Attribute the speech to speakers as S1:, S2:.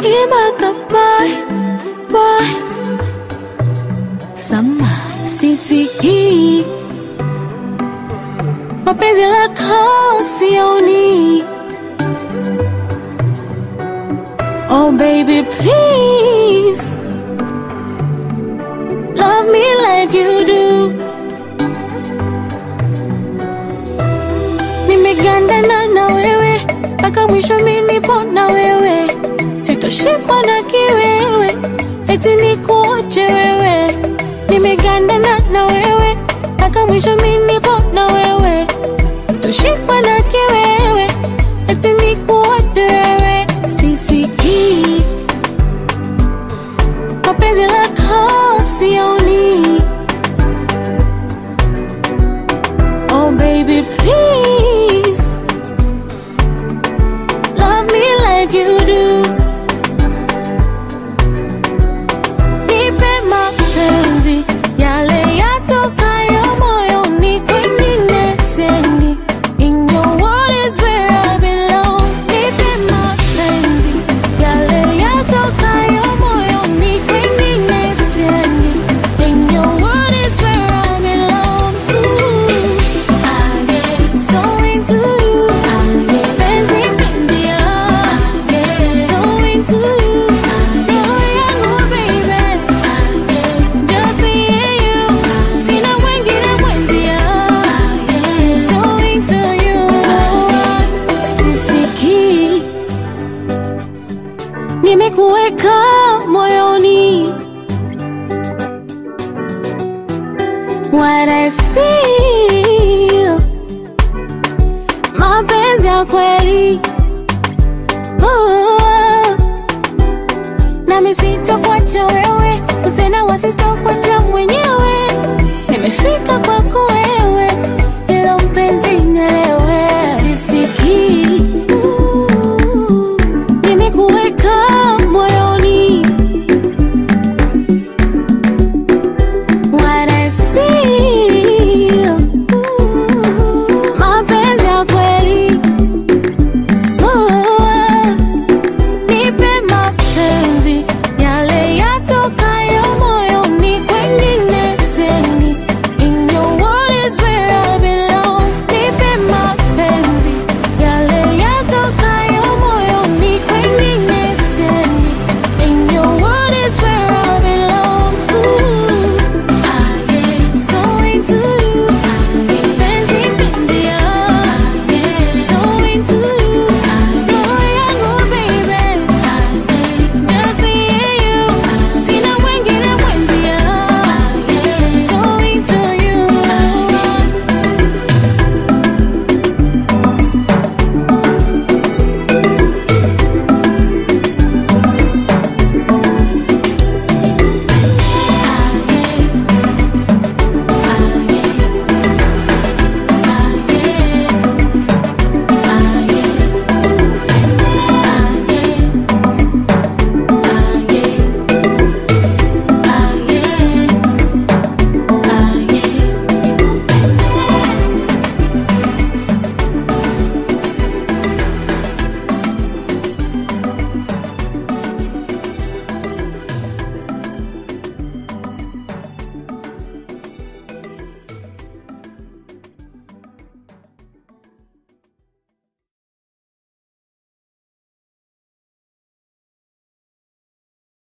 S1: Ibata boy Sama sisi mapenzi lako sioni. Oh baby please love me like you do. Nimegandana na wewe mpaka mwisho mimi nipo na wewe. Sitoshikwa na kiwewe eti nikuache wewe. Nimegandana na wewe mpaka mwisho mimi nipo na wewe. Sitoshikwa na kiwewe eti nikuache wewe. Sisikii mapenzi lako sioni. Oh baby please love me like you do. Nipe mapenzi yale yatokayo moyoni, kwingine siendi. In your world is where I belong. Nipe mapenzi yale yatokayo moyoni, kwingine siendi. In your world is where I belong. I get so into you. Penzi penzi ya. So into you. Roho yangu baby. Just me and you. Sina mwingine mwenzia. So into you. Sisikii nimekuweka moyoni. What I feel mapenzi ya kweli. Nami sitakuacha wewe, usiwe na wasi, sitakuacha mwenyewe. Nimefika